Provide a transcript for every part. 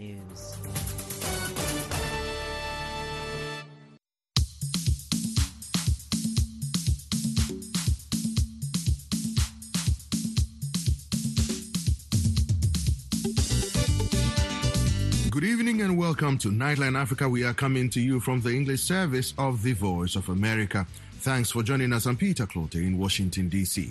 News. Good evening and welcome to Nightline Africa. We are coming to you from the English service of the Voice of America. Thanks for joining us. I'm Peter Clote in Washington, D.C.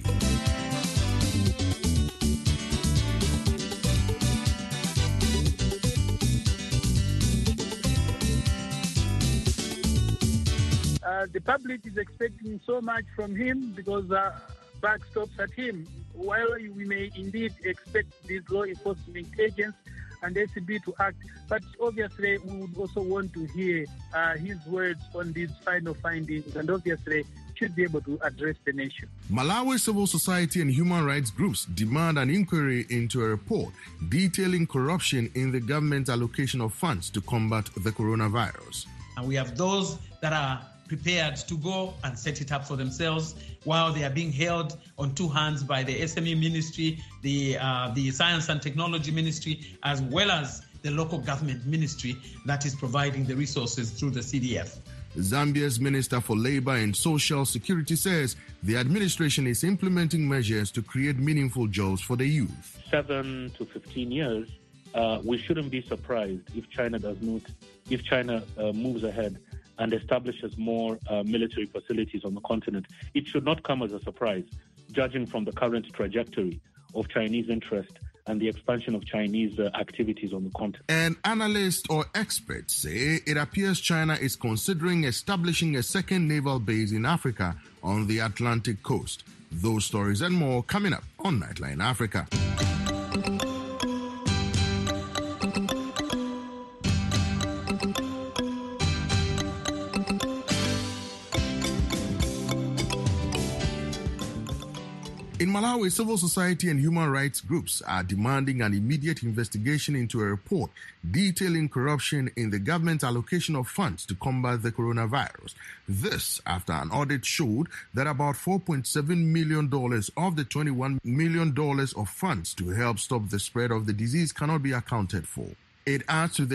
The public is expecting so much from him because buck stops at him. While we may indeed expect these law enforcement agents and SCB to act, but obviously we would also want to hear his words on these final findings, and obviously should be able to address the nation. Malawi civil society and human rights groups demand an inquiry into a report detailing corruption in the government allocation of funds to combat the coronavirus. And we have those that are prepared to go and set it up for themselves while they are being held on two hands by the SME ministry, the Science and Technology Ministry, as well as the local government ministry that is providing the resources through the CDF. Zambia's Minister for Labor and Social Security says the administration is implementing measures to create meaningful jobs for the youth. 7 to 15 years, we shouldn't be surprised if China moves ahead and establishes more military facilities on the continent. It should not come as a surprise, judging from the current trajectory of Chinese interest and the expansion of Chinese activities on the continent. And analysts or experts say it appears China is considering establishing a second naval base in Africa on the Atlantic coast. Those stories and more coming up on Nightline Africa. In Malawi, civil society and human rights groups are demanding an immediate investigation into a report detailing corruption in the government allocation of funds to combat the coronavirus. This after an audit showed that about $4.7 million of the $21 million of funds to help stop the spread of the disease cannot be accounted for. It adds to the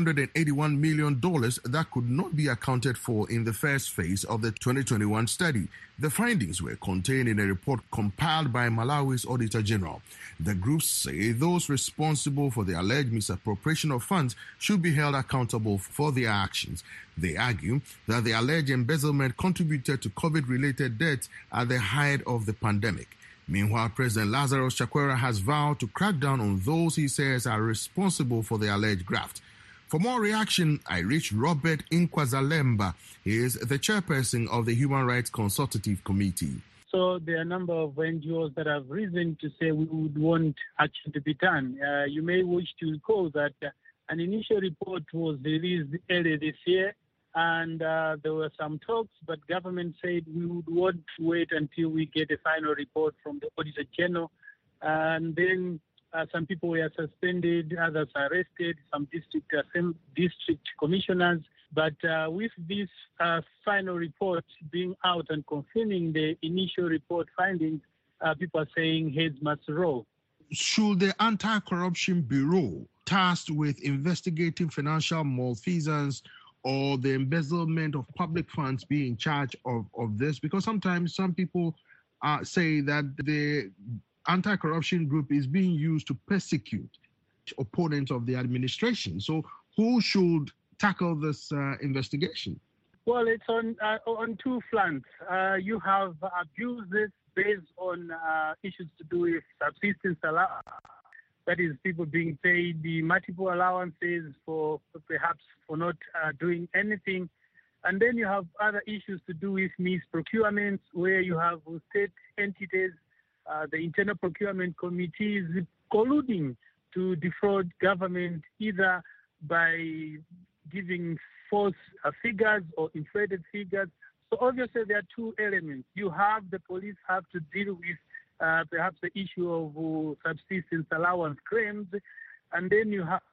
$881 million that could not be accounted for in the first phase of the 2021 study. The findings were contained in a report compiled by Malawi's Auditor General. The groups say those responsible for the alleged misappropriation of funds should be held accountable for their actions. They argue that the alleged embezzlement contributed to COVID-related deaths at the height of the pandemic. Meanwhile, President Lazarus Chakwera has vowed to crack down on those he says are responsible for the alleged graft. For more reaction, I reached Robert Nkwazalemba. He is the chairperson of the Human Rights Consultative Committee. So there are a number of NGOs that have reason to say we would want action to be done. You may wish to recall that an initial report was released earlier this year, and there were some talks, but government said we would want to wait until we get a final report from the Auditor General. And then some people were suspended, others arrested, some district commissioners. But with this final report being out and confirming the initial report findings, people are saying heads must roll. Should the Anti-Corruption Bureau, tasked with investigating financial malfeasance or the embezzlement of public funds, be in charge of this? Because sometimes some people say that the anti-corruption group is being used to persecute opponents of the administration. So who should tackle this investigation? Well, it's on two fronts. You have abuses based on issues to do with subsistence allowance. That is, people being paid the multiple allowances for perhaps for not doing anything. And then you have other issues to do with misprocurements, where you have state entities, the internal procurement committees colluding to defraud government, either by giving false figures or inflated figures. So obviously there are two elements. You have the police have to deal with perhaps the issue of subsistence allowance claims, and then you have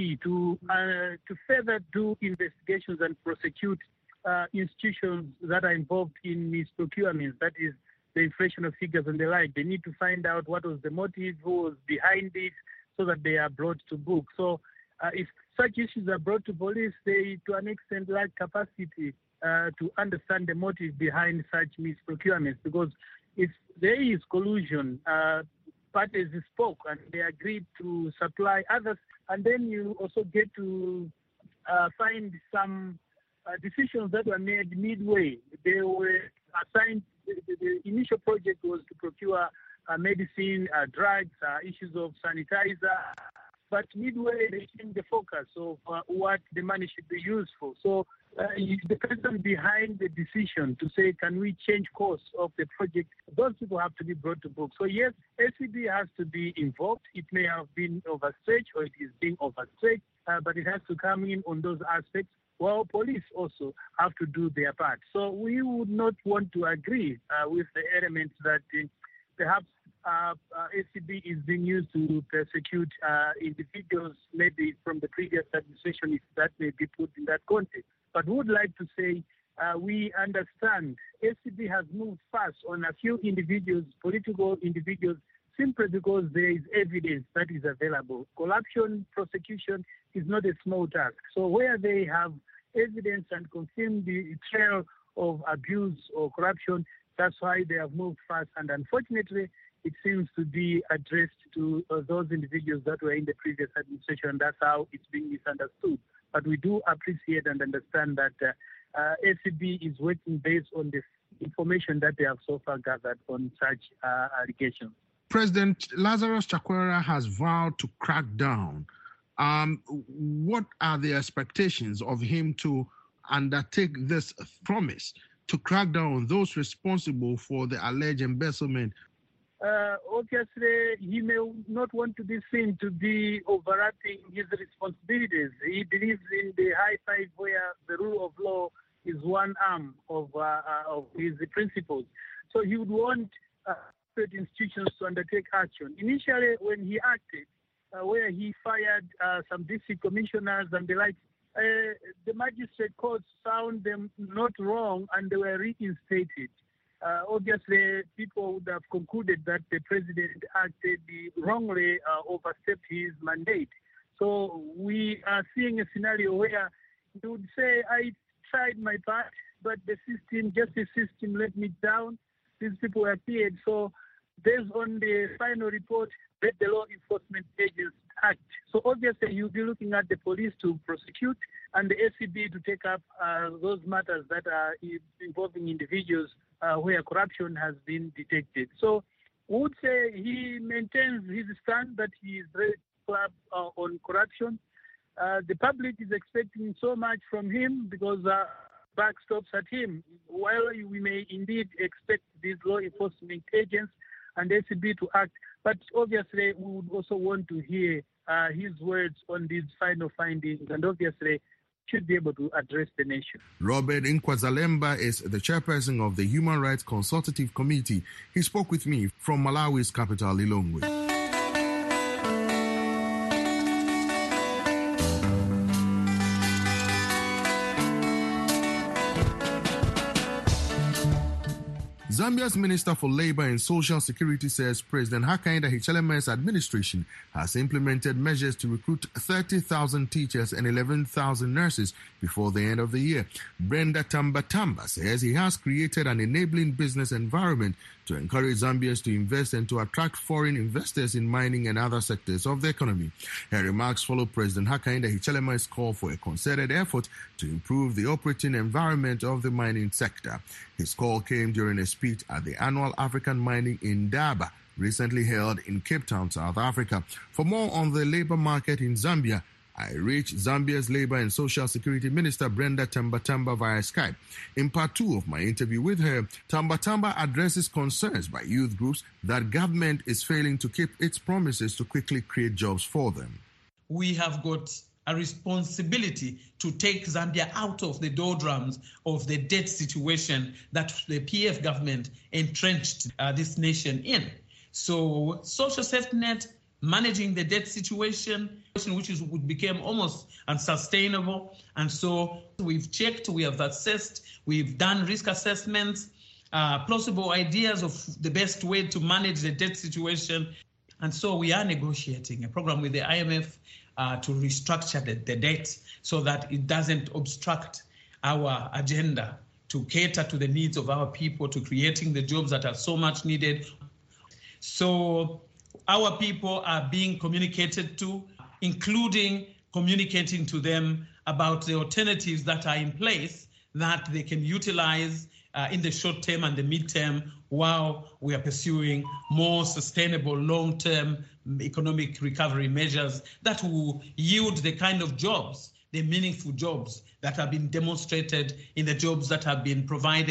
to further do investigations and prosecute institutions that are involved in misprocurements, that is the inflation of figures and the like. They need to find out what was the motive, who was behind it, so that they are brought to book. So If such issues are brought to police, they, to an extent, lack capacity to understand the motive behind such misprocurements. Because if there is collusion, parties spoke and they agreed to supply others, and then you also get to find some decisions that were made midway. They were assigned, the initial project was to procure medicine, drugs, issues of sanitizer, but midway they changed the focus of what the money should be used for. So the person behind the decision to say, can we change course of the project, those people have to be brought to book. So yes, SCB has to be involved. It may have been overstretched or it is being overstretched, but it has to come in on those aspects. Well, police also have to do their part. So we would not want to agree with the elements that perhaps SCB is being used to persecute individuals, maybe from the previous administration, if that may be put in that context. But we would like to say we understand SCB has moved fast on a few individuals, political individuals, simply because there is evidence that is available. Corruption prosecution is not a small task. So where they have evidence and confirm the trail of abuse or corruption, that's why they have moved fast. And unfortunately, it seems to be addressed to those individuals that were in the previous administration. That's how it's being misunderstood. But we do appreciate and understand that SCB is working based on the information that they have so far gathered on such allegations. President Lazarus Chakwera has vowed to crack down. What are the expectations of him to undertake this promise to crack down on those responsible for the alleged embezzlement? Obviously, he may not want to be seen to be overlapping his responsibilities. He believes in the high five where the rule of law is one arm of his principles. So he would want certain institutions to undertake action. Initially, when he acted, where he fired some district commissioners and the like, the magistrate courts found them not wrong and they were reinstated. Obviously, people would have concluded that the president acted wrongly, overstepped his mandate. So we are seeing a scenario where he would say, I tried my part, but the justice system let me down. These people appeared. So based on the final report, let the law enforcement agents act. So obviously, you'll be looking at the police to prosecute and the SCB to take up those matters that are involving individuals where corruption has been detected. So we would say he maintains his stand that he is very firm on corruption. The public is expecting so much from him because back stops at him. While we may indeed expect these law enforcement agents and SCB to act, but obviously we would also want to hear his words on these final findings, and obviously should be able to address the nation. Robert Nkwazalemba is the chairperson of the Human Rights Consultative Committee. He spoke with me from Malawi's capital, Lilongwe. Zambia's Minister for Labor and Social Security says President Hakainde Hichilema's administration has implemented measures to recruit 30,000 teachers and 11,000 nurses before the end of the year. Brenda Tambatamba says he has created an enabling business environment to encourage Zambians to invest and to attract foreign investors in mining and other sectors of the economy. Her remarks follow President Hakainde Hichilema's call for a concerted effort to improve the operating environment of the mining sector. His call came during a speech at the annual African Mining Indaba, recently held in Cape Town, South Africa. For more on the labor market in Zambia, I reached Zambia's Labor and Social Security Minister Brenda Tambatamba via Skype. In part 2 of my interview with her, Tambatamba addresses concerns by youth groups that government is failing to keep its promises to quickly create jobs for them. We have got a responsibility to take Zambia out of the doldrums of the debt situation that the PF government entrenched this nation in. So social safety net, managing the debt situation, which would become almost unsustainable. And so we've checked, we have assessed, we've done risk assessments, plausible ideas of the best way to manage the debt situation. And so we are negotiating a program with the IMF to restructure the debt so that it doesn't obstruct our agenda to cater to the needs of our people, to creating the jobs that are so much needed. So our people are being communicated to, including communicating to them about the alternatives that are in place that they can utilize in the short term and the midterm while we are pursuing more sustainable long-term economic recovery measures that will yield the kind of jobs, the meaningful jobs that have been demonstrated in the jobs that have been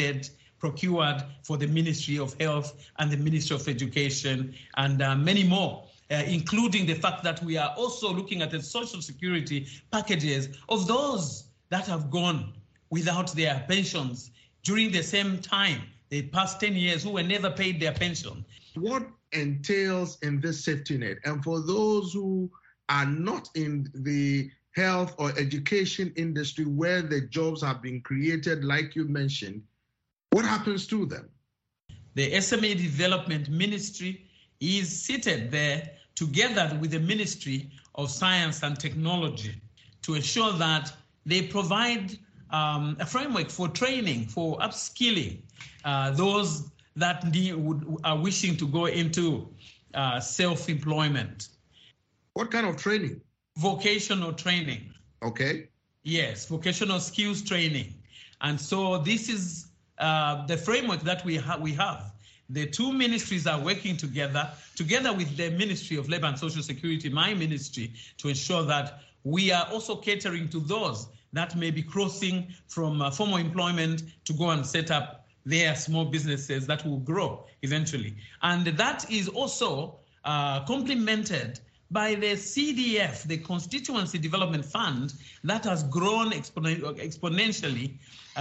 procured for the Ministry of Health and the Ministry of Education and many more, including the fact that we are also looking at the social security packages of those that have gone without their pensions during the same time, the past 10 years, who were never paid their pension. What entails in this safety net? And for those who are not in the health or education industry where the jobs have been created, like you mentioned, what happens to them? The SME Development Ministry is seated there together with the Ministry of Science and Technology to ensure that they provide a framework for training, for upskilling those that are wishing to go into self-employment. What kind of training? Vocational training. Okay. Yes, vocational skills training. And so this is the framework that we have. The two ministries are working together with the Ministry of Labour and Social Security, my ministry, to ensure that we are also catering to those that may be crossing from formal employment to go and set up their small businesses that will grow eventually. And that is also complemented by the CDF, the Constituency Development Fund, that has grown exponentially,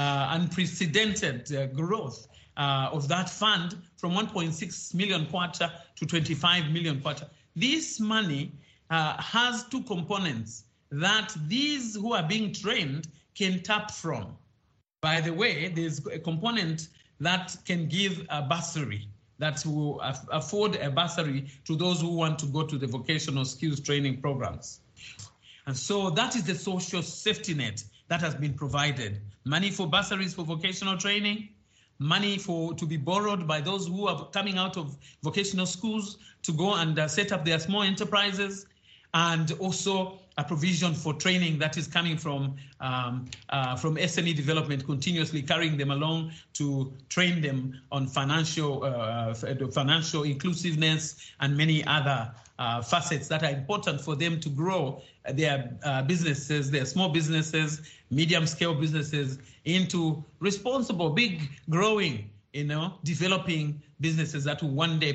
unprecedented growth of that fund from 1.6 million kwacha to 25 million kwacha. This money has two components that these who are being trained can tap from. By the way, there's a component that can give a bursary, that will afford a bursary to those who want to go to the vocational skills training programs. And so that is the social safety net that has been provided. Money for bursaries for vocational training, money to be borrowed by those who are coming out of vocational schools to go and set up their small enterprises, and also a provision for training that is coming from SME development, continuously carrying them along to train them on financial inclusiveness and many other facets that are important for them to grow their businesses, their small businesses, medium-scale businesses into responsible, big, growing, developing businesses that will one day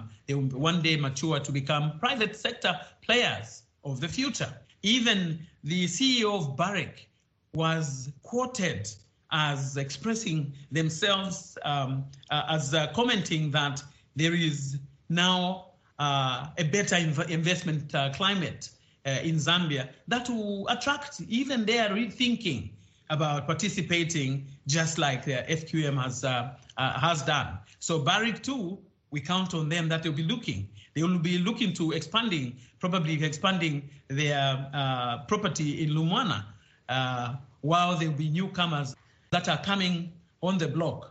mature to become private sector players of the future. Even the CEO of Barrick was quoted as expressing themselves, as commenting that there is now a better investment climate in Zambia that will attract even their rethinking about participating, just like the FQM has done. So Barrick too, we count on them that they will be looking to probably expanding their property in Lumwana, while there will be newcomers that are coming on the block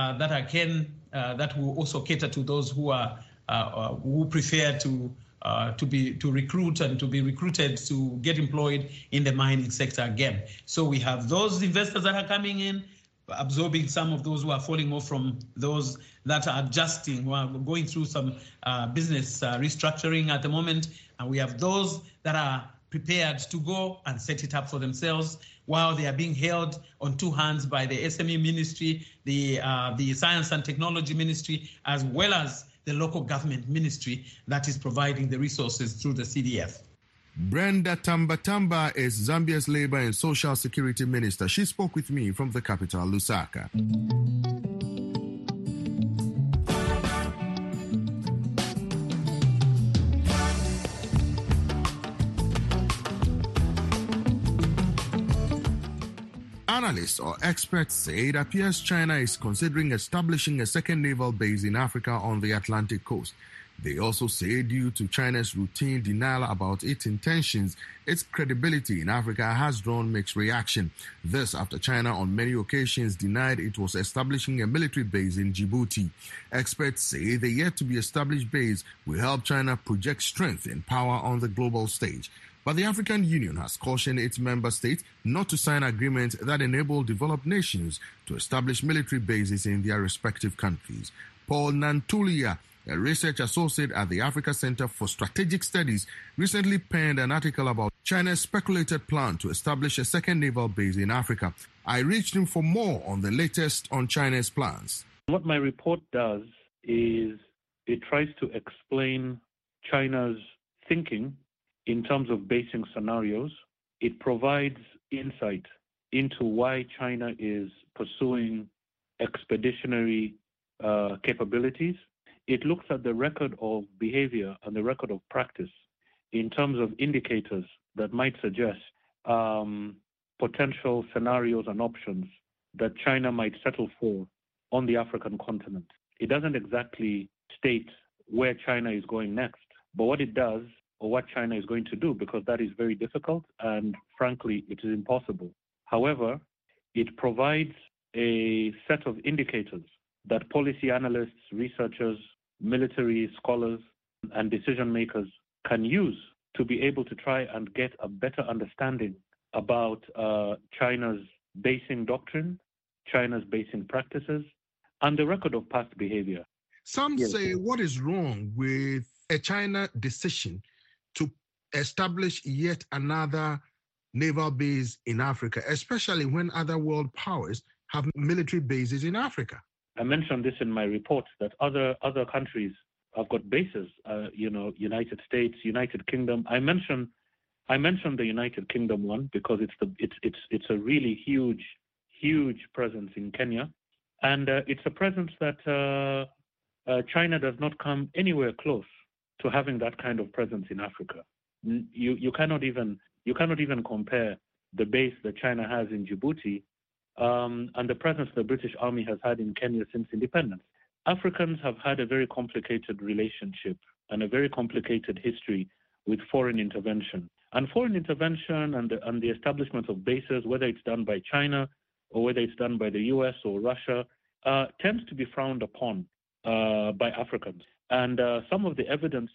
that will also cater to those who prefer to recruit and to be recruited to get employed in the mining sector again. So we have those investors that are coming in, absorbing some of those who are falling off from those that are adjusting, who are going through some business restructuring at the moment. And we have those that are prepared to go and set it up for themselves while they are being held on two hands by the SME ministry, the Science and Technology Ministry, as well as the local government ministry that is providing the resources through the CDF. Brenda Tambatamba is Zambia's Labour and Social Security Minister. She spoke with me from the capital, Lusaka. Analysts or experts say it appears China is considering establishing a second naval base in Africa on the Atlantic coast. They also say due to China's routine denial about its intentions, its credibility in Africa has drawn mixed reaction. This after China on many occasions denied it was establishing a military base in Djibouti. Experts say the yet-to-be-established base will help China project strength and power on the global stage. But the African Union has cautioned its member states not to sign agreements that enable developed nations to establish military bases in their respective countries. Paul Nantulia, a research associate at the Africa Center for Strategic Studies, recently penned an article about China's speculated plan to establish a second naval base in Africa. I reached him for more on the latest on China's plans. What my report does is it tries to explain China's thinking in terms of basing scenarios. It provides insight into why China is pursuing expeditionary capabilities. It looks at the record of behavior and the record of practice in terms of indicators that might suggest potential scenarios and options that China might settle for on the African continent. It doesn't exactly state where China is going next, but what it does or what China is going to do, because that is very difficult and frankly, it is impossible. However, it provides a set of indicators that policy analysts, researchers, military scholars, and decision makers can use to be able to try and get a better understanding about China's basing doctrine, China's basing practices, and the record of past behavior. Some say, what is wrong with a China decision to establish yet another naval base in Africa, especially when other world powers have military bases in Africa? I mentioned this in my report that other countries have got bases. United States, United Kingdom. I mentioned the United Kingdom one because it's a really huge presence in Kenya, and it's a presence that China does not come anywhere close to having that kind of presence in Africa. You cannot even compare the base that China has in Djibouti and the presence the British Army has had in Kenya since independence. Africans have had a very complicated relationship and a very complicated history with foreign intervention. And foreign intervention and the establishment of bases, whether it's done by China or whether it's done by the US or Russia, tends to be frowned upon by Africans. And some of the evidence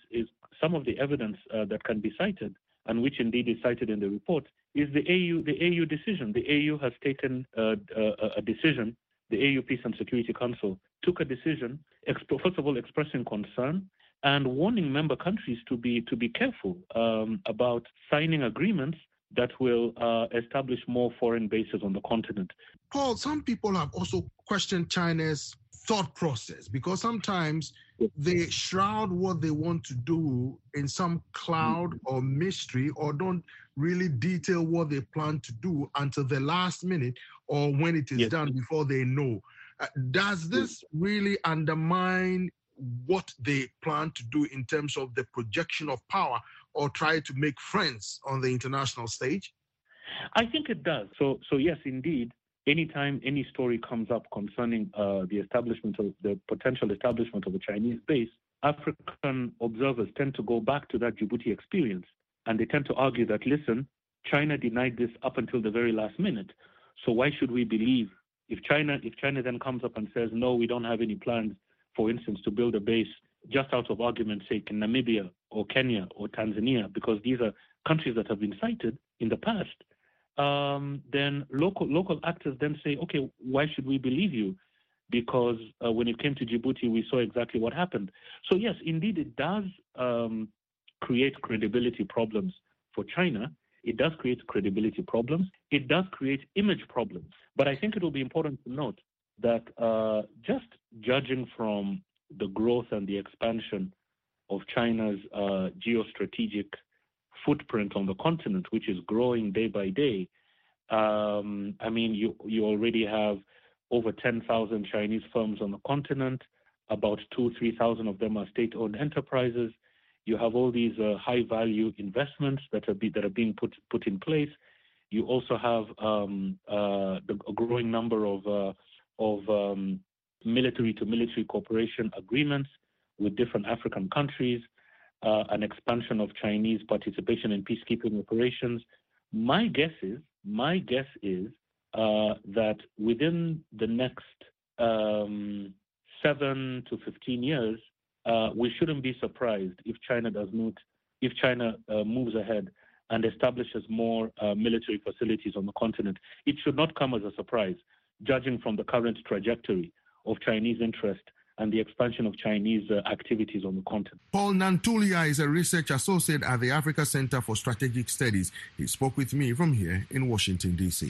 that can be cited, and which indeed is cited in the report, is the AU decision. The AU has taken a decision. The AU Peace and Security Council took a decision, first of all expressing concern and warning member countries to be careful about signing agreements that will establish more foreign bases on the continent. Paul, some people have also questioned China's thought process because sometimes they shroud what they want to do in some cloud or mystery, or don't really detail what they plan to do until the last minute or when it is done before they know. Does this really undermine what they plan to do in terms of the projection of power or try to make friends on the international stage? I think it does. So yes, indeed. Anytime any story comes up concerning the potential establishment of a Chinese base, African observers tend to go back to that Djibouti experience, and they tend to argue that, listen, China denied this up until the very last minute. So why should we believe if China then comes up and says, no, we don't have any plans, for instance, to build a base just out of argument's sake in Namibia or Kenya or Tanzania, because these are countries that have been cited in the past. Then local actors then say, okay, why should we believe you? Because when it came to Djibouti, we saw exactly what happened. So yes, indeed, it does create credibility problems for China. It does create credibility problems. It does create image problems. But I think it will be important to note that just judging from the growth and the expansion of China's geostrategic footprint on the continent, which is growing day by day. I mean, you already have over 10,000 Chinese firms on the continent. About 3,000 of them are state-owned enterprises. You have all these high-value investments that are being put in place. You also have a growing number of military-to-military cooperation agreements with different African countries, an expansion of Chinese participation in peacekeeping operations. My guess is that within the next 7 to 15 years, we shouldn't be surprised if China moves ahead and establishes more military facilities on the continent. It should not come as a surprise, judging from the current trajectory of Chinese interest and the expansion of Chinese activities on the continent. Paul Nantulia is a research associate at the Africa Center for Strategic Studies. He spoke with me from here in Washington, D.C.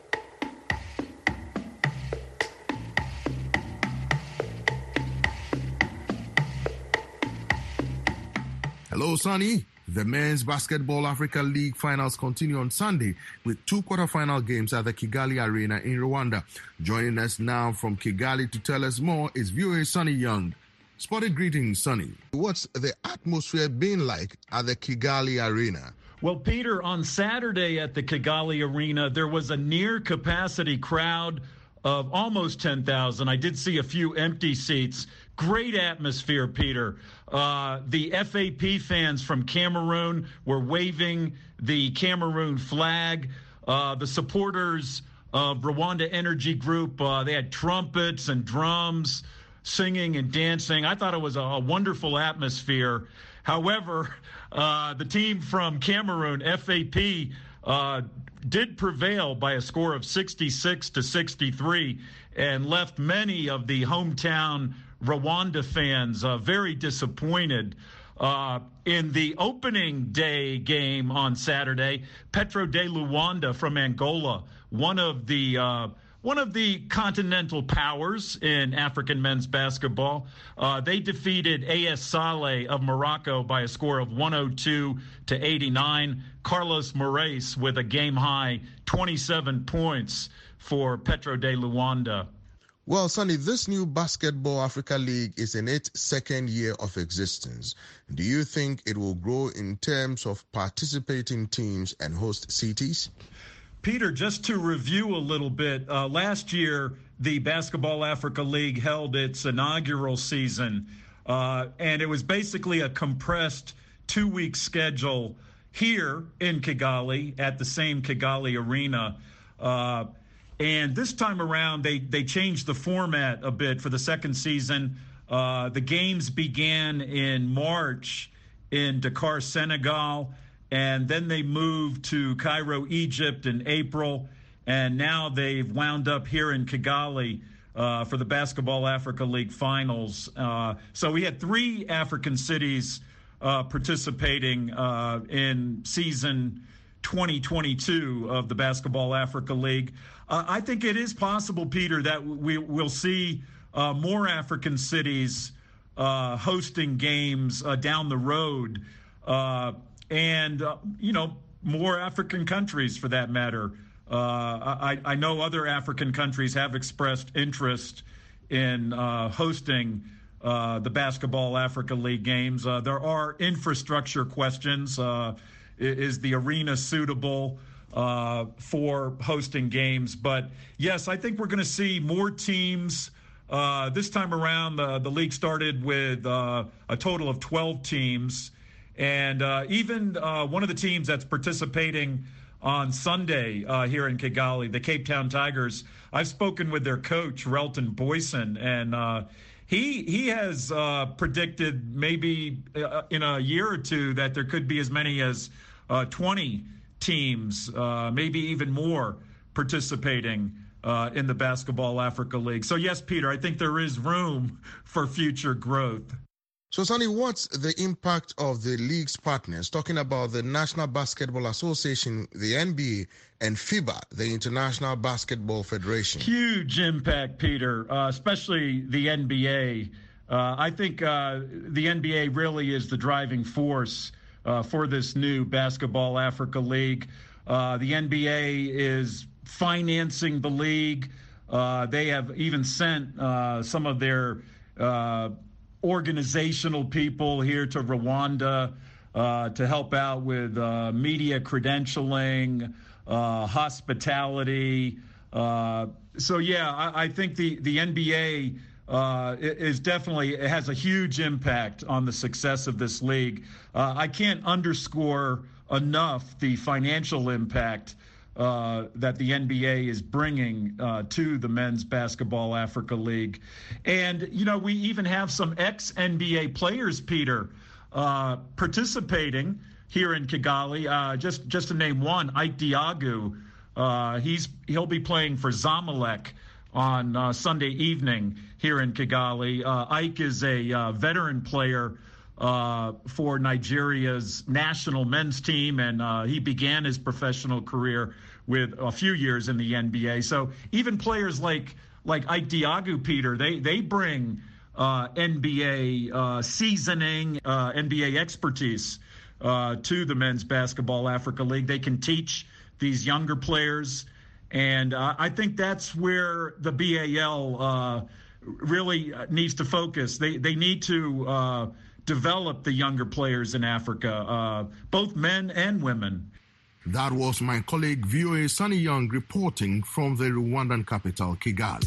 Hello, Sonny. The Men's Basketball Africa League finals continue on Sunday with 2 quarterfinal games at the Kigali Arena in Rwanda. Joining us now from Kigali to tell us more is viewer Sonny Young. Spotted greetings, Sonny. What's the atmosphere been like at the Kigali Arena? Well, Peter, on Saturday at the Kigali Arena, there was a near-capacity crowd of almost 10,000. I did see a few empty seats. Great atmosphere, Peter. The FAP fans from Cameroon were waving the Cameroon flag. The supporters of Rwanda Energy Group, they had trumpets and drums, singing and dancing. I thought it was a wonderful atmosphere. However, the team from Cameroon, FAP, did prevail by a score of 66-63 and left many of the hometown Rwanda fans very disappointed. In the opening day game on Saturday, Petro de Luanda from Angola, one of the continental powers in African men's basketball, they defeated AS Saleh of Morocco by a score of 102-89. Carlos Moraes with a game-high 27 points for Petro de Luanda. Well, Sonny, this new Basketball Africa League is in its second year of existence. Do you think it will grow in terms of participating teams and host cities? Peter, just to review a little bit, last year the Basketball Africa League held its inaugural season, and it was basically a compressed 2-week schedule here in Kigali at the same Kigali Arena. And this time around, they changed the format a bit for the second season. The games began in March in Dakar, Senegal, and then they moved to Cairo, Egypt in April, and now they've wound up here in Kigali for the Basketball Africa League finals. So we had 3 African cities participating in season 2022 of the Basketball Africa League. I think it is possible, Peter, that we'll see more African cities hosting games down the road, and more African countries for that matter. I know other African countries have expressed interest in hosting the Basketball Africa League games. There are infrastructure questions. Is the arena suitable for hosting games? But yes, I think we're going to see more teams. This time around, the league started with a total of 12 teams. And even one of the teams that's participating on Sunday here in Kigali, the Cape Town Tigers, I've spoken with their coach, Relton Boyson, and he has predicted maybe in a year or two that there could be as many as 20 teams, maybe even more, participating in the Basketball Africa League. So yes, Peter, I think there is room for future growth. So, Sonny, what's the impact of the league's partners, talking about the National Basketball Association, the NBA, and FIBA, the International Basketball Federation? Huge impact, Peter, especially the NBA. I think the NBA really is the driving force for this new Basketball Africa League. The NBA is financing the league. They have even sent some of their organizational people here to Rwanda to help out with media credentialing, hospitality. So, yeah, I think the NBA it has a huge impact on the success of this league. I can't underscore enough the financial impact that the NBA is bringing to the Men's Basketball Africa League. And, we even have some ex-NBA players, Peter, participating here in Kigali. Just to name one, Ike Diagu. He'll be playing for Zamalek on Sunday evening here in Kigali. Ike is a veteran player for Nigeria's national men's team, and he began his professional career with a few years in the NBA. So even players like Ike Diagu, Peter, they bring NBA seasoning, NBA expertise to the Men's Basketball Africa League. They can teach these younger players, and I think that's where the BAL really needs to focus. They need to develop the younger players in Africa, both men and women. That was my colleague VOA Sunny Young reporting from the Rwandan capital, Kigali.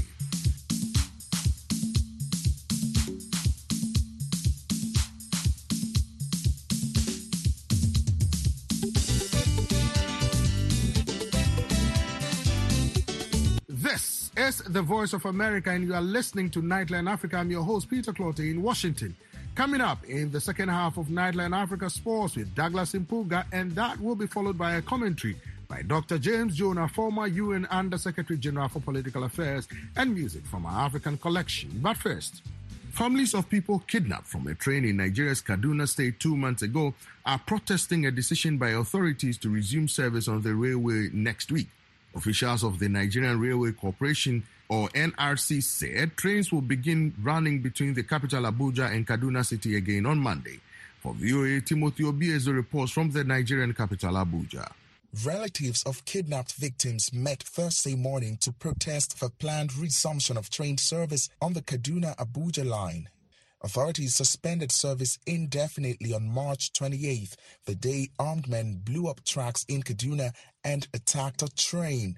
This is the Voice of America, and you are listening to Nightline Africa. I'm your host, Peter Clotte, in Washington. Coming up in the second half of Nightline Africa Sports with Douglas Impuga, and that will be followed by a commentary by Dr. James Jonah, former UN Under-Secretary General for Political Affairs, and music from our African collection. But first, families of people kidnapped from a train in Nigeria's Kaduna State 2 months ago are protesting a decision by authorities to resume service on the railway next week. Officials of the Nigerian Railway Corporation, or NRC, said trains will begin running between the capital Abuja and Kaduna City again on Monday. For VOA, Timothy Obiezo reports from the Nigerian capital Abuja. Relatives of kidnapped victims met Thursday morning to protest for planned resumption of train service on the Kaduna-Abuja line. Authorities suspended service indefinitely on March 28th, the day armed men blew up tracks in Kaduna and attacked a train.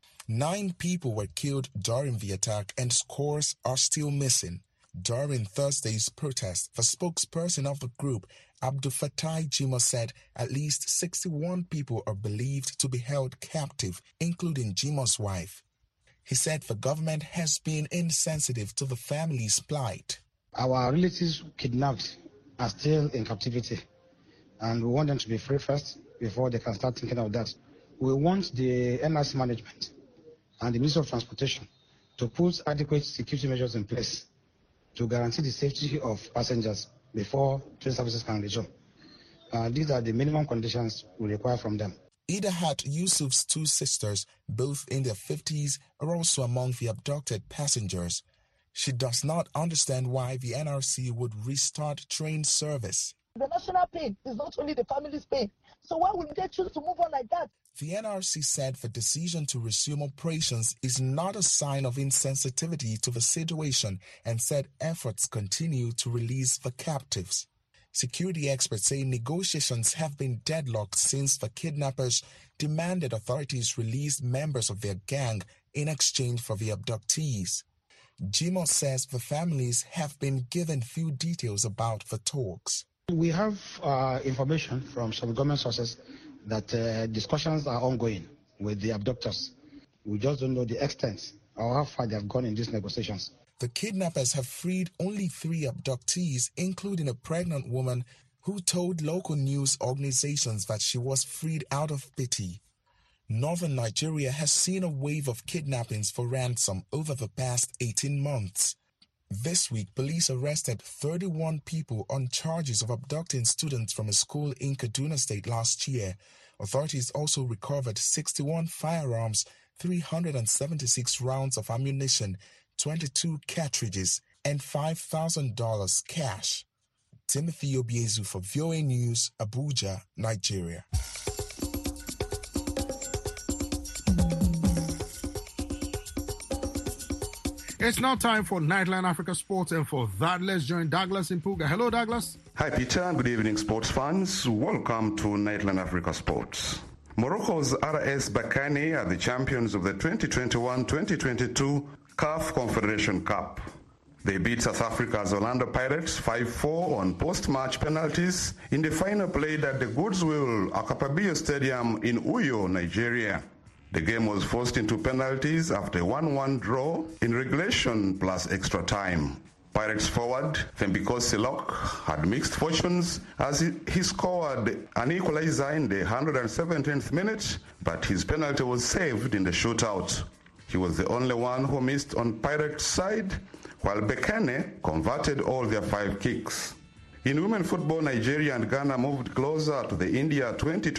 9 people were killed during the attack and scores are still missing. During Thursday's protest, the spokesperson of the group, Abdul Fatai Jimo, said at least 61 people are believed to be held captive, including Jimo's wife. He said the government has been insensitive to the family's plight. Our relatives kidnapped are still in captivity, and we want them to be free first before they can start thinking of that. We want the NRC management and the Ministry of Transportation to put adequate security measures in place to guarantee the safety of passengers before train services can resume. These are the minimum conditions we require from them. Idahat Yusuf's 2 sisters, both in their 50s, are also among the abducted passengers. She does not understand why the NRC would restart train service. The national pain is not only the family's pain. So why would they choose to move on like that? The NRC said the decision to resume operations is not a sign of insensitivity to the situation and said efforts continue to release the captives. Security experts say negotiations have been deadlocked since the kidnappers demanded authorities release members of their gang in exchange for the abductees. Jimo says the families have been given few details about the talks. We have information from some government sources that discussions are ongoing with the abductors. We just don't know the extent or how far they have gone in these negotiations. The kidnappers have freed only 3 abductees, including a pregnant woman who told local news organizations that she was freed out of pity. Northern Nigeria has seen a wave of kidnappings for ransom over the past 18 months. This week, police arrested 31 people on charges of abducting students from a school in Kaduna State last year. Authorities also recovered 61 firearms, 376 rounds of ammunition, 22 cartridges, and $5,000 cash. Timothy Obiezu for VOA News, Abuja, Nigeria. It's now time for Nightline Africa Sports, and for that, let's join Douglas Impuga. Hello, Douglas. Hi, Peter. Good evening, sports fans. Welcome to Nightline Africa Sports. Morocco's RS Berkane are the champions of the 2021-2022 CAF Confederation Cup. They beat South Africa's Orlando Pirates 5-4 on post-match penalties in the final played at the Goodswill Akpabio Stadium in Uyo, Nigeria. The game was forced into penalties after a 1-1 draw in regulation plus extra time. Pirates forward Thembiko Silok had mixed fortunes as he scored an equalizer in the 117th minute, but his penalty was saved in the shootout. He was the only one who missed on Pirates' side, while Bekene converted all their 5 kicks. In women football, Nigeria and Ghana moved closer to the India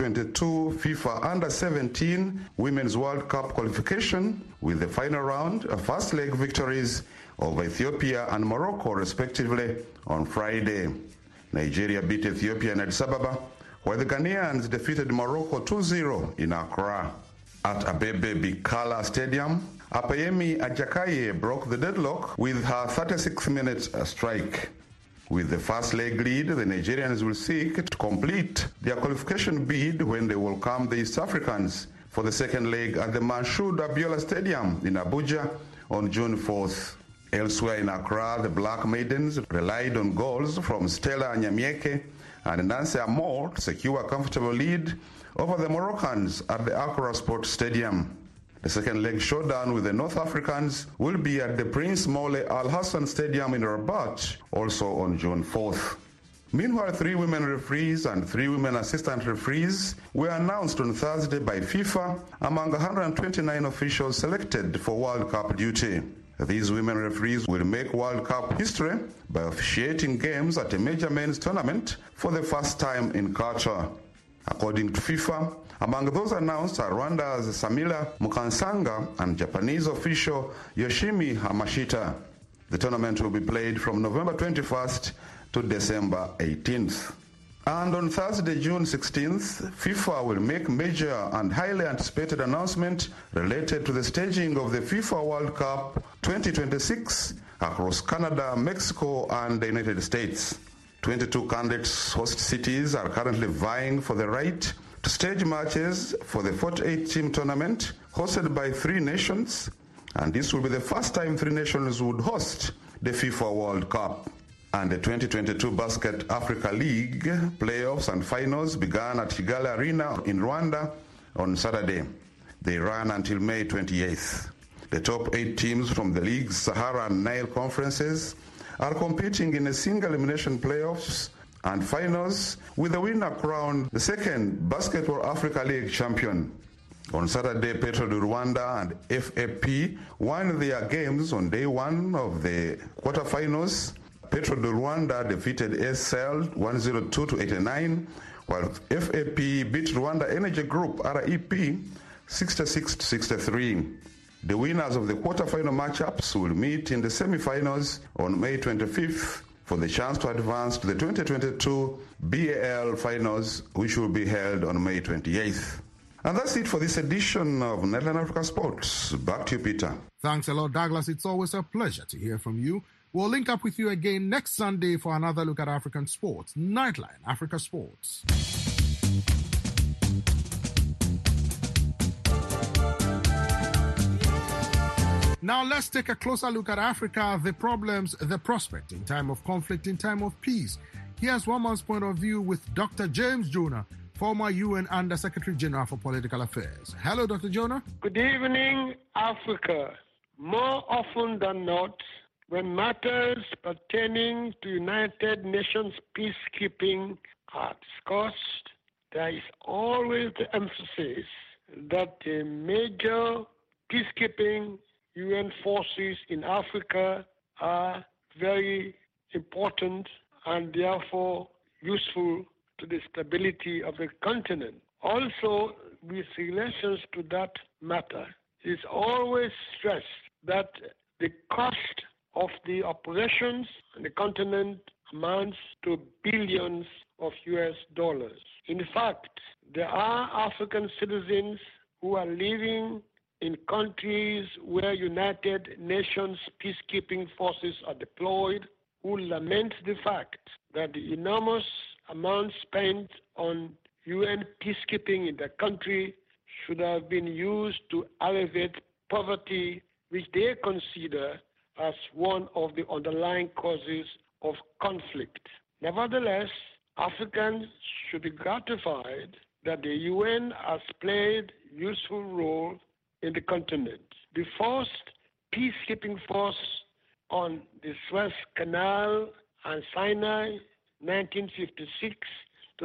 2022 FIFA Under-17 Women's World Cup qualification with the final round of first leg victories over Ethiopia and Morocco respectively on Friday. Nigeria beat Ethiopia in Addis Ababa, while the Ghanaians defeated Morocco 2-0 in Accra. At Abebe Bikala Stadium, Apayemi Ajakaye broke the deadlock with her 36th-minute strike. With the first leg lead, the Nigerians will seek to complete their qualification bid when they welcome the East Africans for the second leg at the Mashoud Abiola Stadium in Abuja on June 4th. Elsewhere in Accra, the Black Maidens relied on goals from Stella Nyamieke and Nancy Amor to secure a comfortable lead over the Moroccans at the Accra Sports Stadium. The second leg showdown with the North Africans will be at the Prince Mole Al Hassan Stadium in Rabat, also on June 4th. Meanwhile, 3 women referees and 3 women assistant referees were announced on Thursday by FIFA among 129 officials selected for World Cup duty. These women referees will make World Cup history by officiating games at a major men's tournament for the first time in Qatar. According to FIFA, among those announced are Rwanda's Samila Mukansanga and Japanese official Yoshimi Hamashita. The tournament will be played from November 21st to December 18th. And on Thursday, June 16th, FIFA will make major and highly anticipated announcement related to the staging of the FIFA World Cup 2026 across Canada, Mexico, and the United States. 22 candidates host cities are currently vying for the right to stage matches for the 48-team tournament hosted by 3 nations, and this will be the first time 3 nations would host the FIFA World Cup. And the 2022 Basket Africa League playoffs and finals began at Kigali Arena in Rwanda on Saturday. They ran until May 28th. The top 8 teams from the league's Sahara and Nile conferences are competing in a single elimination playoffs and finals, with the winner crowned the second Basketball Africa League champion. On Saturday, Petro de Rwanda and FAP won their games on day 1 of the quarterfinals. Petro de Rwanda defeated SL 102-89, while FAP beat Rwanda Energy Group REP 66-63. The winners of the quarterfinal matchups will meet in the semifinals on May 25th for the chance to advance to the 2022 BAL finals, which will be held on May 28th. And that's it for this edition of Nightline Africa Sports. Back to you, Peter. Thanks a lot, Douglas. It's always a pleasure to hear from you. We'll link up with you again next Sunday for another look at African sports. Nightline Africa Sports. Now let's take a closer look at Africa, the problems, the prospect in time of conflict, in time of peace. Here's one man's point of view with Dr. James Jonah, former UN Under-Secretary General for Political Affairs. Hello, Dr. Jonah. Good evening, Africa. More often than not, when matters pertaining to United Nations peacekeeping are discussed, there is always the emphasis that the major peacekeeping UN forces in Africa are very important and therefore useful to the stability of the continent. Also, with relations to that matter, it is always stressed that the cost of the operations on the continent amounts to billions of US dollars. In fact, there are African citizens who are living in countries where United Nations peacekeeping forces are deployed, who lament the fact that the enormous amount spent on UN peacekeeping in their country should have been used to alleviate poverty, which they consider as one of the underlying causes of conflict. Nevertheless, Africans should be gratified that the UN has played a useful role in the continent. The first peacekeeping force on the Suez Canal and Sinai, 1956 to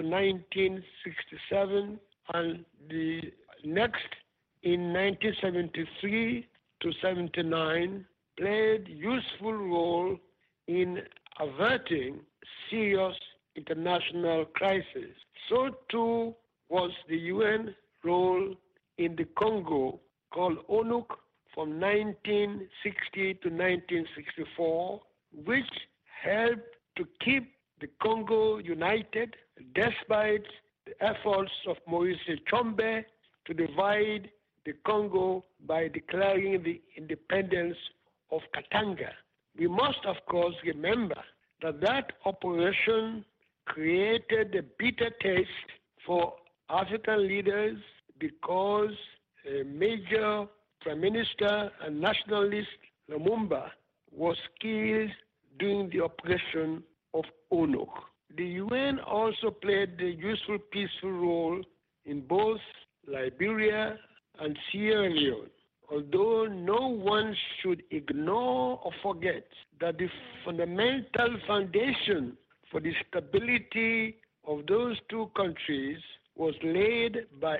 1967, and the next in 1973 to 79, played useful role in averting serious international crisis. So too was the UN role in the Congo, called ONUC, from 1960 to 1964, which helped to keep the Congo united despite the efforts of Maurice Chombe to divide the Congo by declaring the independence of Katanga. We must, of course, remember that that operation created a bitter taste for African leaders because a major Prime Minister and nationalist, Lumumba, was killed during the operation of ONUC. The UN also played a useful, peaceful role in both Liberia and Sierra Leone, although no one should ignore or forget that the fundamental foundation for the stability of those two countries was laid by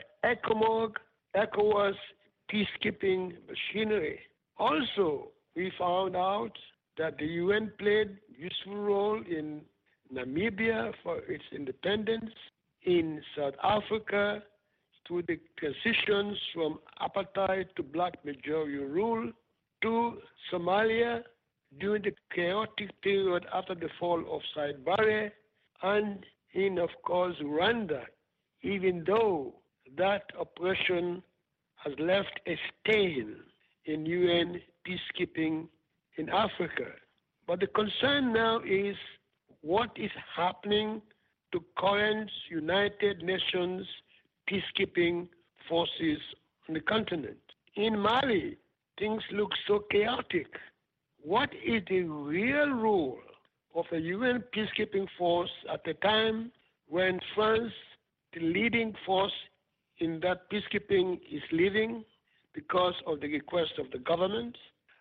ECOWAS peacekeeping machinery. Also, we found out that the UN played a useful role in Namibia for its independence, in South Africa through the transitions from apartheid to black majority rule, to Somalia during the chaotic period after the fall of Said Barre, and in, of course, Rwanda, even though that operation has left a stain in UN peacekeeping in Africa. But the concern now is what is happening to current United Nations peacekeeping forces on the continent. In Mali, things look so chaotic. What is the real role of a UN peacekeeping force at a time when France, the leading force in that peacekeeping, is leaving because of the request of the government,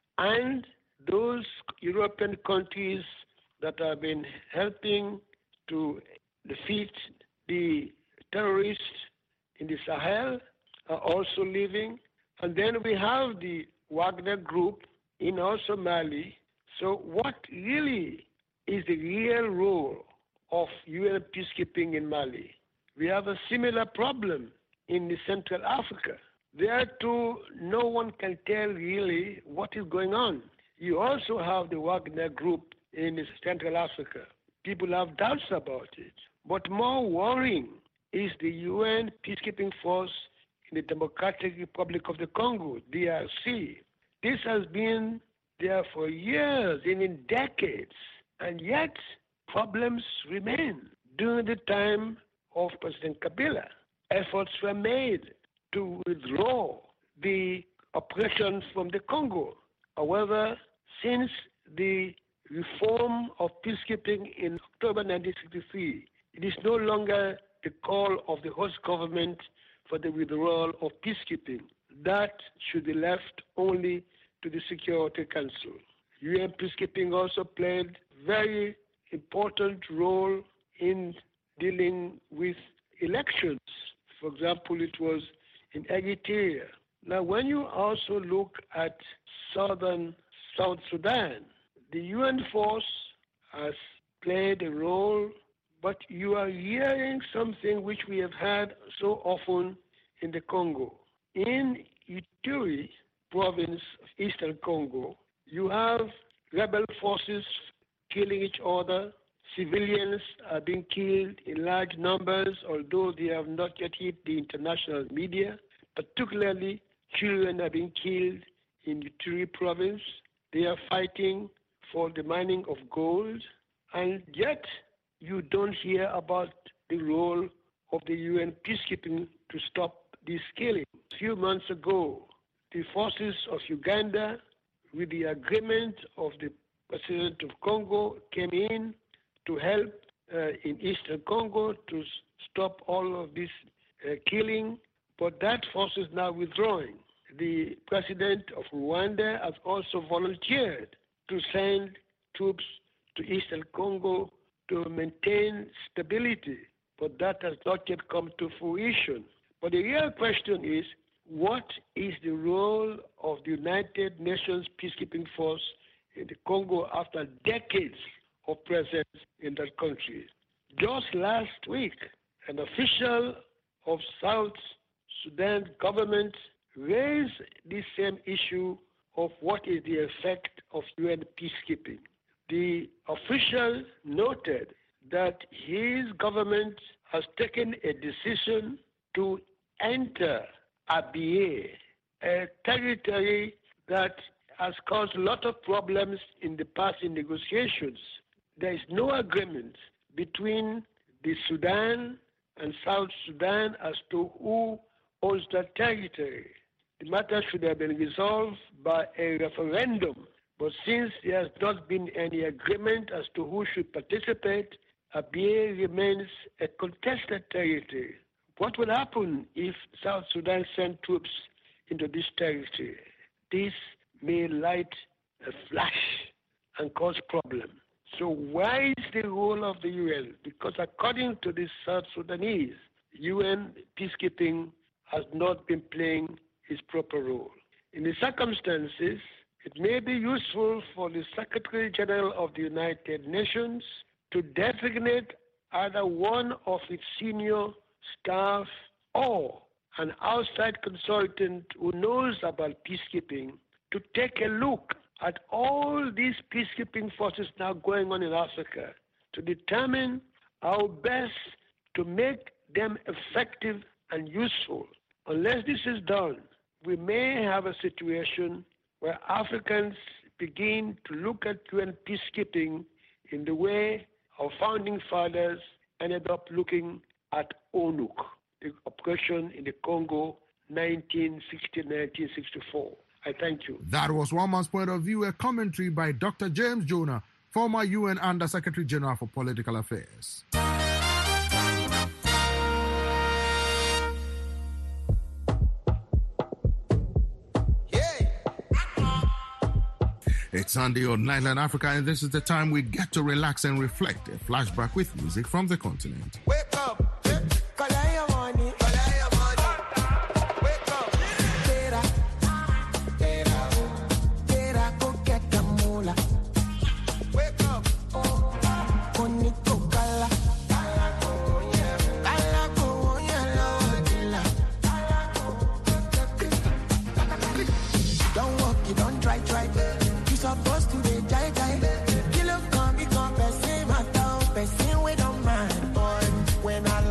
and those European countries that have been helping to defeat the terrorists in the Sahel are also leaving. And then we have the Wagner Group in also Mali. So what really is the real role of UN peacekeeping in Mali? We have a similar problem in the Central Africa. There too, no one can tell really what is going on. You also have the Wagner Group in Central Africa. People have doubts about it. But more worrying is the UN peacekeeping force in the Democratic Republic of the Congo, DRC. This has been there for years, even decades, and yet problems remain. During the time of President Kabila, efforts were made to withdraw the operations from the Congo. However, since the reform of peacekeeping in October 1963, it is no longer the call of the host government for the withdrawal of peacekeeping. That should be left only to the Security Council. UN peacekeeping also played a very important role in dealing with elections. For example, it was in Eritrea. Now, when you also look at southern South Sudan, the UN force has played a role, but you are hearing something which we have had so often in the Congo. In Ituri province of Eastern Congo, you have rebel forces killing each other. Civilians are being killed in large numbers, although they have not yet hit the international media. Particularly, children are being killed in Ituri province. They are fighting for the mining of gold, and yet you don't hear about the role of the UN peacekeeping to stop this killing. A few months ago, the forces of Uganda with the agreement of the President of Congo, came in to help in Eastern Congo to stop all of this killing, but that force is now withdrawing. The President of Rwanda has also volunteered to send troops to Eastern Congo to maintain stability, but that has not yet come to fruition. But the real question is, what is the role of the United Nations peacekeeping force in the Congo after decades of presence in that country? Just last week, an official of South Sudan government raised this same issue of what is the effect of UN peacekeeping. The official noted that his government has taken a decision to enter Abyei, a territory that has caused a lot of problems in the past in negotiations. There is no agreement between the Sudan and South Sudan as to who owns that territory. The matter should have been resolved by a referendum, but since there has not been any agreement as to who should participate, Abyei remains a contested territory. What will happen if South Sudan send troops into this territory? This may light a flash and cause problem. So why is the role of the UN? Because according to the South Sudanese, UN peacekeeping has not been playing its proper role. In the circumstances, it may be useful for the Secretary General of the United Nations to designate either one of its senior staff or an outside consultant who knows about peacekeeping to take a look at all these peacekeeping forces now going on in Africa to determine how best to make them effective and useful. Unless this is done, we may have a situation where Africans begin to look at UN peacekeeping in the way our founding fathers ended up looking at ONUC, the operation in the Congo, 1960-1964. I thank you. That was One Man's Point of View, a commentary by Dr. James Jonah, former UN Under-Secretary General for Political Affairs. It's Sunday on Nightline Africa, and this is the time we get to relax and reflect. A flashback with music from the continent. Wake up! When I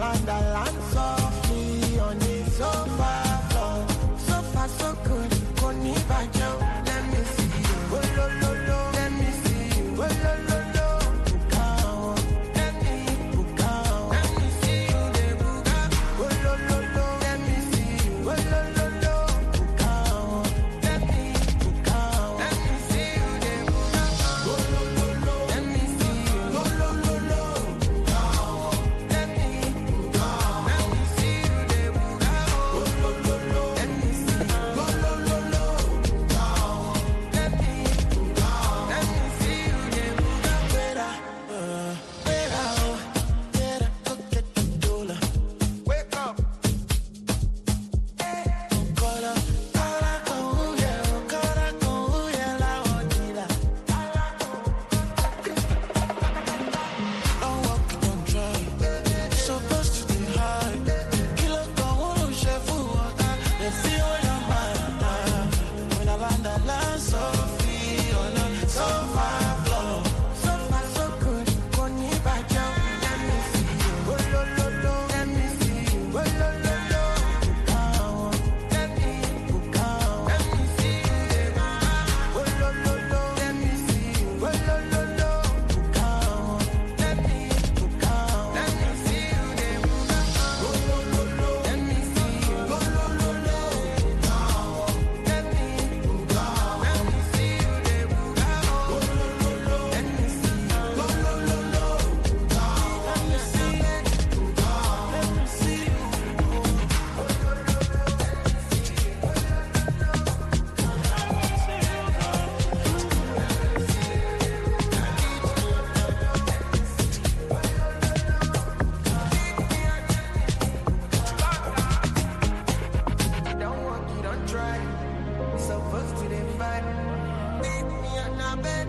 try. So first to the fight. Beat me on the bed.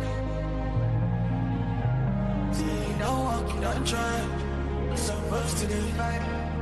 See, you don't walk, you don't try. So first to the fight.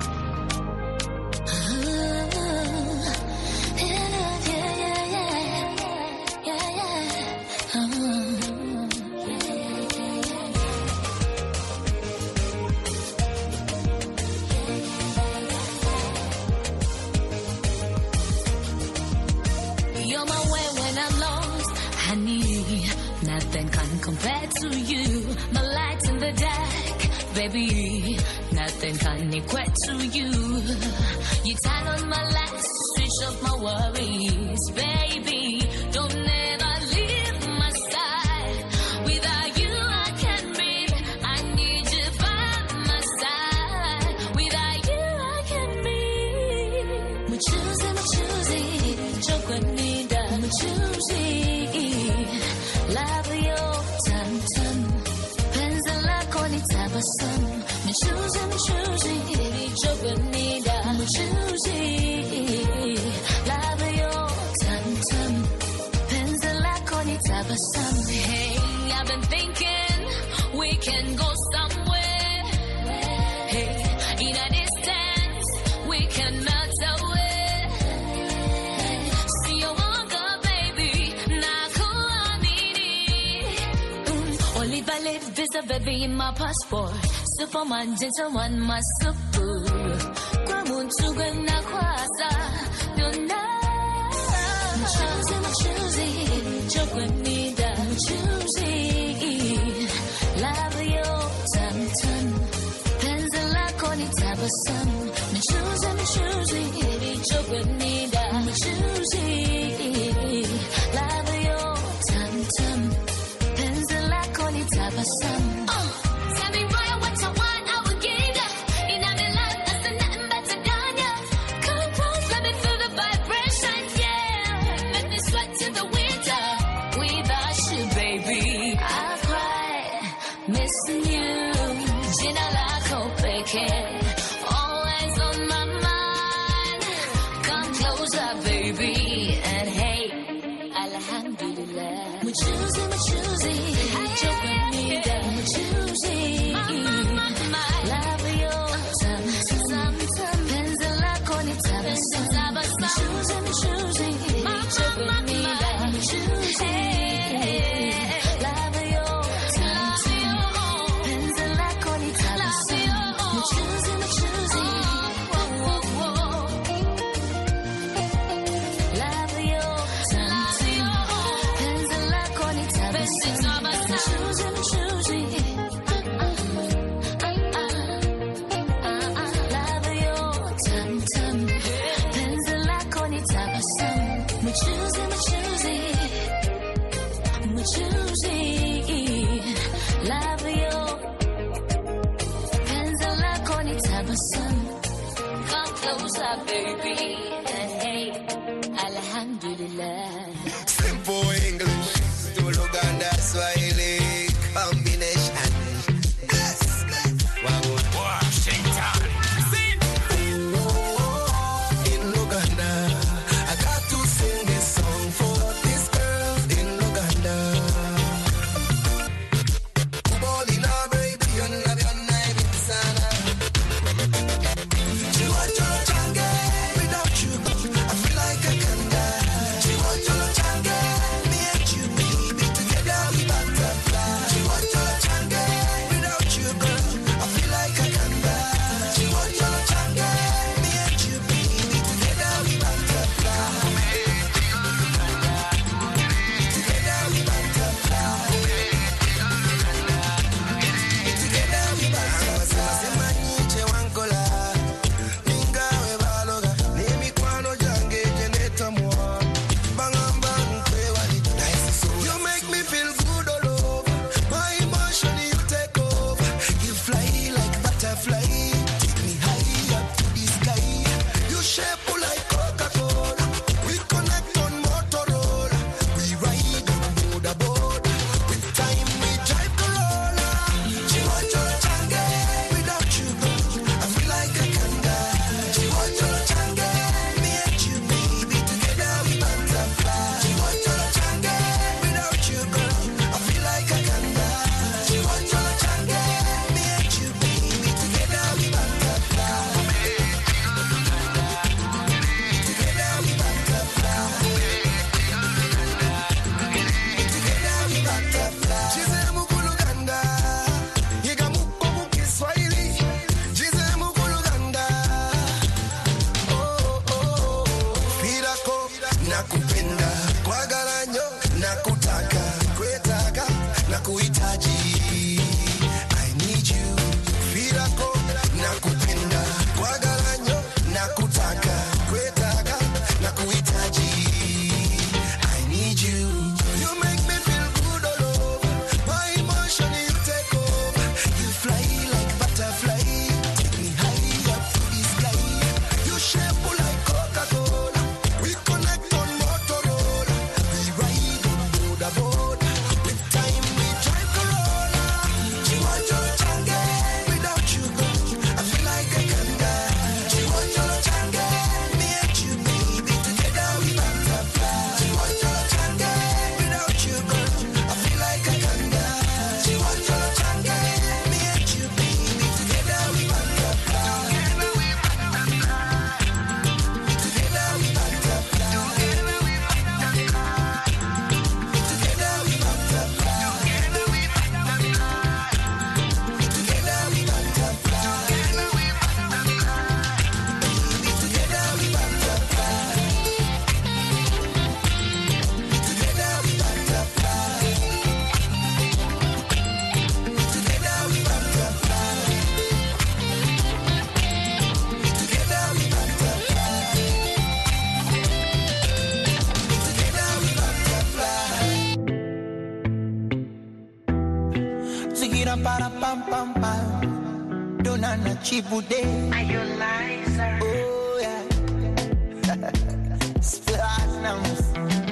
Nothing can compare to you, my light in the dark, baby. Nothing can equate to you. You turn on my lights, switch off my worries, baby. Don't ever leave my side. Without you, I can't breathe. I need you by my side. Without you, I can't breathe. I'm choosing, chocolate, I'm choosing. Love you, tum-tum. Pencil like on it, have a sun. I'm choosing. Chocolate, I'm choosing. Love you, tum-tum. Pencil like on it, have a sun. Hey, I've been thinking we can go somewhere. Hey, in a distance, we can melt away. Valid visa, baby, in my passport. Superman, gentleman, my super. Kwamun chugan na kwasa. I'm choosing. Chocolate, I'm choosing. Love you, tum-tum. Pencil like on it, have a sun. I'm choosing. Chocolate, I'm choosing. Love you, tum-tum. Have a son. Tell me right what you want, I will give you. In my life, there's nothing better than you. Come close, let me feel the vibration, yeah. Make me sweat in the winter. Without you, baby, I cry, missing you. Gina la kopeke, always on my mind. Come closer, baby, and hey, alhamdulillah. We're choosing. It's nakupenda kwagala nyo nakutaka kwetaka nakuhitaji I need you firako nakupenda kwagala nyo nakutaka kwetaka nakuhitaji I need you. You make me feel good all over. My emotion you take over. You fly like butterfly. Take me high up to the sky. You shape like Coca-Cola. We connect on Motorola. We ride on boda. With time we drive Corolla. Chihuahua change. Without you, girl, I feel like I can die. Chihuahua change. Me and you, baby, together we butterfly. Chihuahua change. Without you, girl, I feel like I can die. Chihuahua change. Me and you, baby, together we butterfly. Together we butterfly. Together we butterfly. Together we butterfly. Together we butterfly. Together we butterfly. Together we butterfly. Together we butterfly. Together we butterfly. Together we butterfly. Together we butterfly. Zigira para pam pam pam. Donana chibude. Are you liar? Oh yeah. Platinums.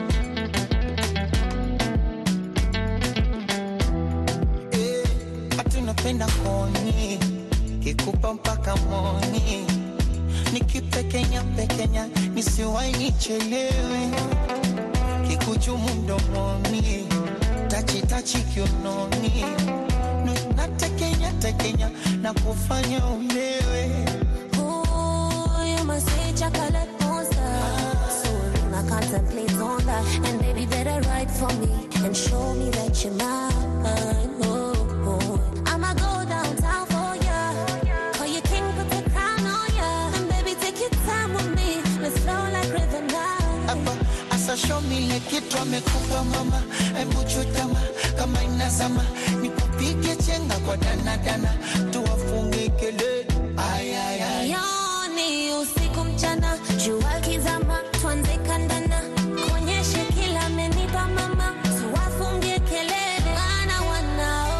Tunapenda koni kikupa mpaka moni nikipekenya pekenya nisiwai nichelewe kikuchumu mdomoni tachi kiunoni natekenya tekenya na kufanya ulewe. Ooh, you must say chocolate monster. Soon I contemplate on that. And baby, better write for me and show me that you're mine. Oh, oh. I'ma go downtown for ya. Call you king, put the crown on ya. And baby, take your time with me. Let's flow like rhythm now. Asa show me like kitu amekupa mama. Hebu chutama kama inazama. Nikupige chenga kwa danadana. Tuwafunge kelele. Ay, ay, ay. Yoni usiku mchana, jua kizama, tuanze kandana. Kuonyeshe kila amenipa mama, tuwafungie kelele. Wanaona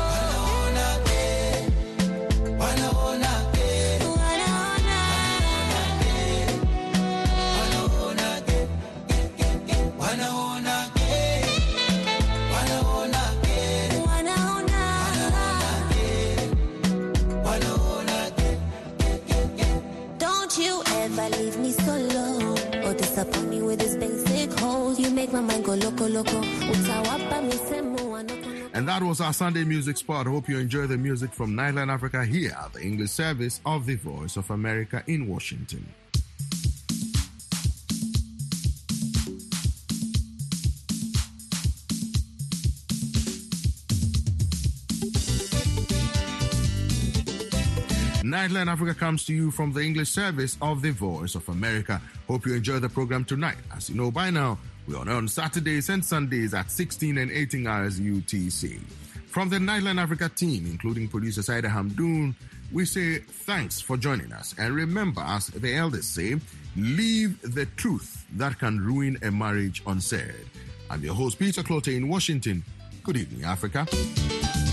don't you ever leave me solo or disappoint me with this basic hole. You make my mind go loco loco. Utawapa misemo wanoko. And that was our Sunday music spot. I hope you enjoy the music from Nightline Africa here at the English service of the Voice of America in Washington. Nightline Africa comes to you from the English service of the Voice of America. Hope you enjoy the program tonight. As you know by now, we are on Saturdays and Sundays at 16 and 18 hours UTC. From the Nightline Africa team, including producer Saida Hamdoun, we say thanks for joining us. And remember, as the elders say, leave the truth that can ruin a marriage unsaid. I'm your host, Peter Clote in Washington. Good evening, Africa.